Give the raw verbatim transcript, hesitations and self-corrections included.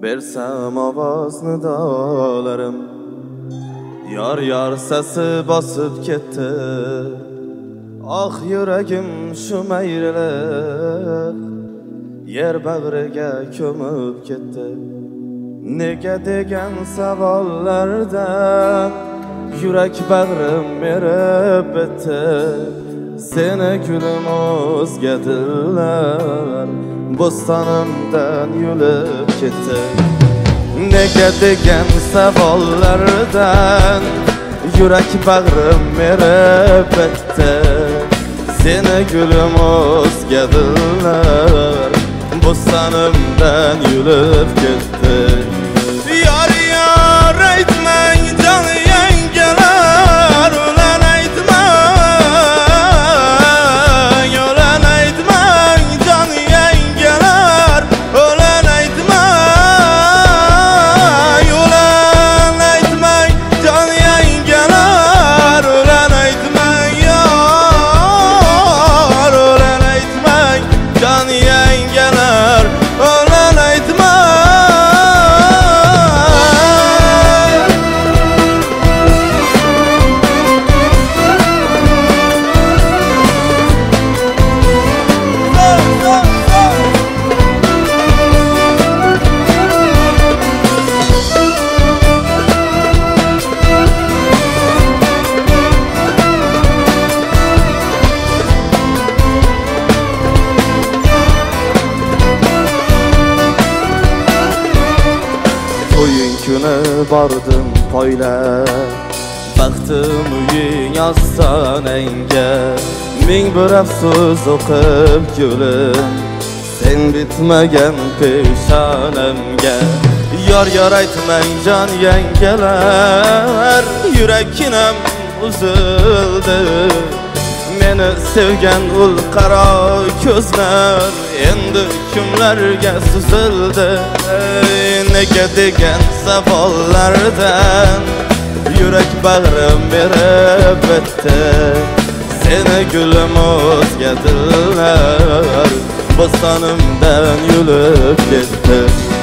Bersam ovozni dolarim, Yar yar sasi bosib ketdi. Ah yuragim shu mayrilib, yer bag'riga ko'mib ketdi. Nega degan savollardan yurak bag'rim erib bitdi. Seni gulim o'zgadilar, bo'stonimdan yulib ketdi. Nega degan savollardan yurak bag'rim erib bitdi. Seni gulim o'zgadilar, bo'stonimdan yulib ketdi. Yar yar aytmang jon yangalar, ulan aytmang, ulan aytmang jon yangalar, ulan aytmang, ulan aytmang jon yangalar, ulan aytmang yar, ulan aytmang jon yangalar, ulan aytmang. To'ying kuni bordim poylab, baxtim uying ostonangga. Ming bir afsus o'qib gulim, sen bitmagan peshonamga. Yor yor aytmang jon yangalar, yurakkinam uzildi. Meni sevgan ul qaro ko'zlar endi kimlarga suzildi. Nega degan savollardan yurak bag'rim erib bitdi. Seni gulim o'zgadilar, bo'stonimdan yulib ketdi.